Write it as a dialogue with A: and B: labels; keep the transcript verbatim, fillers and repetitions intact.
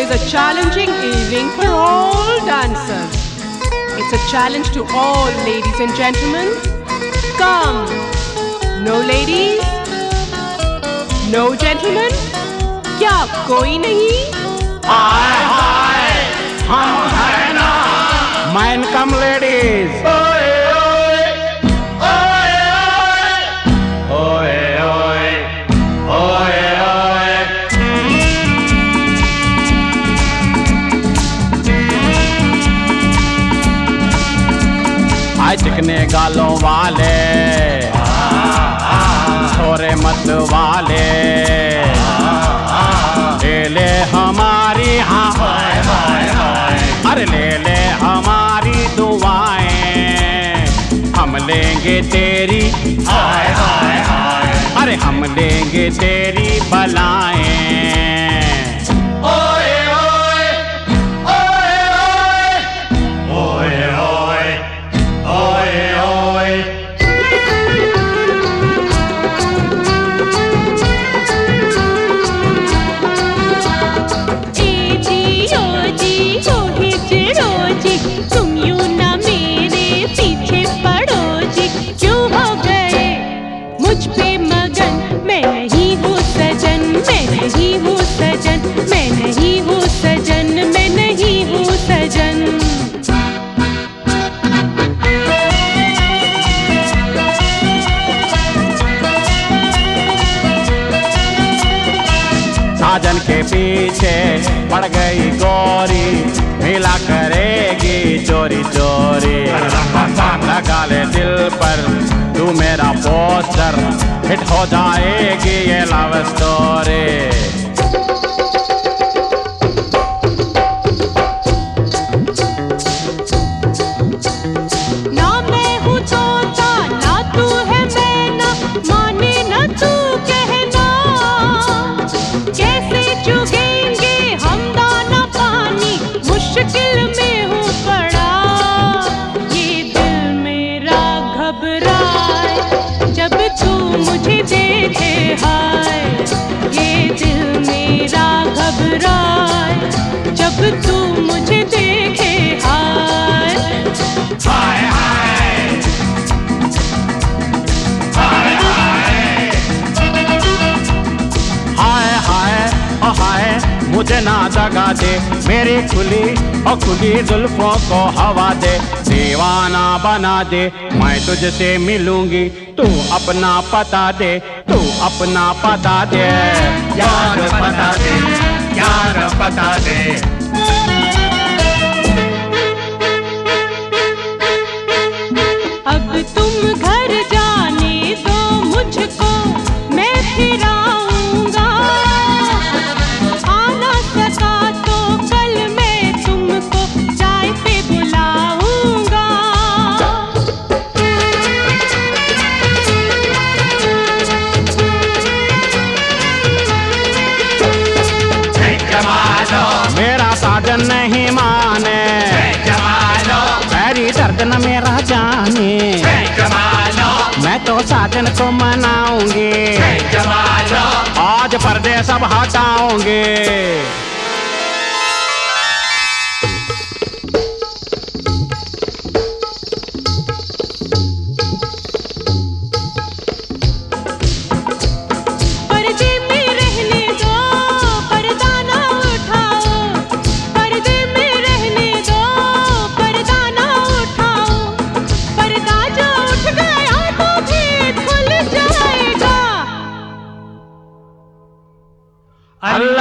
A: is a challenging evening for all dancers. It's a challenge to all ladies and gentlemen. Come. No ladies? No gentlemen? क्या कोई नहीं?
B: हाय हाय हम हैं ना man come ladies. ओए ओए ओए ओए ओए ओए आए चिकने गालों वाले छोरे मत वाले ले ले हमारी हाँ अरे ले ले हमारी दुआएं हम लेंगे तेरी अरे हम लेंगे तेरी बलाएं। ओए ओए ओए ओए ओए ओए ओए साजन के पीछे पड़ गई गोरी मिला करेगी चोरी चोरी लगा ले दिल पर तू मेरा पोस्टर हिट हो जाएगी ये लव स्टोरी।
C: मुझे देखे हाय ये दिल मेरा घबराए जब तू मुझे देखे हाय हाय हाय हाय
B: हाय ओ हाय मुझे ना जगा दे मेरी खुली और खुली जुल्फों को हवा दे दीवाना बना दे मैं तुझसे मिलूंगी तू अपना पता दे तू अपना पता दे यार पता दे यार पता दे।
C: अब तुम घर जाने दो मुझको मैं फिर आऊंगा आ ना सका तो कल मैं तुमको चाय पे बुलाऊंगा।
B: मेरा साजन नहीं माने मेरी दर्द न मेरा जाने मैं तो साजन को मनाऊंगी आज पर्दे सब हटाऊंगी। अल्लाह